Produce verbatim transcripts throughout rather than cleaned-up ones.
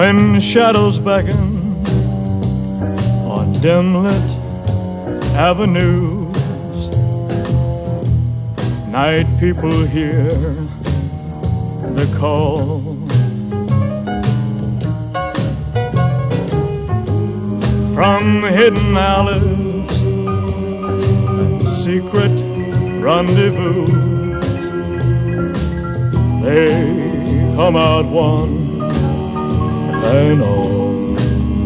when shadows beckon on dim-lit avenues. Night people hear the call. From hidden alleys and secret rendezvous, they come out one and all.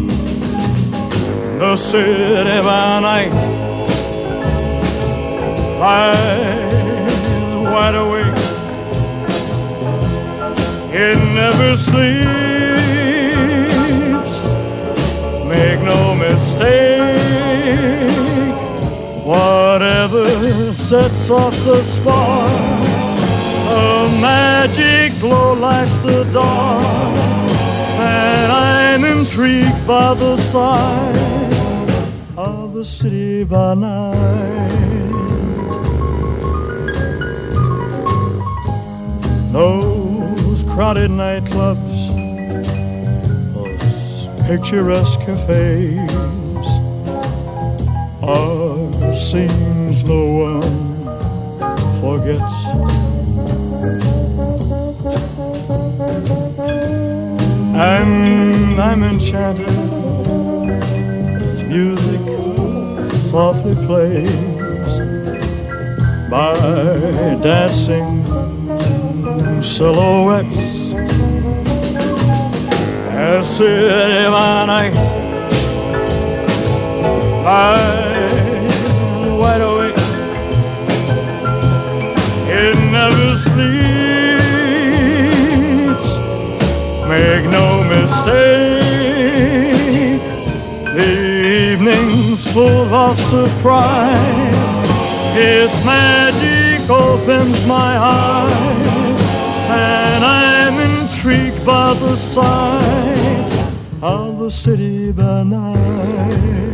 The city by night lies wide awake. It never sleeps, make no mistake. Whatever sets off the spark, a magic glow lights the dark, and I'm intrigued by the sight of the city by night. Those crowded nightclubs, those picturesque cafes, are scenes no one forgets. And I'm enchanted as music softly plays by dancing silhouettes. As city by night lies wide awake, it never sleeps, make no mistake. The evening's full of surprise, its magic opens my eyes, and I'm intrigued by the sight of the city by night.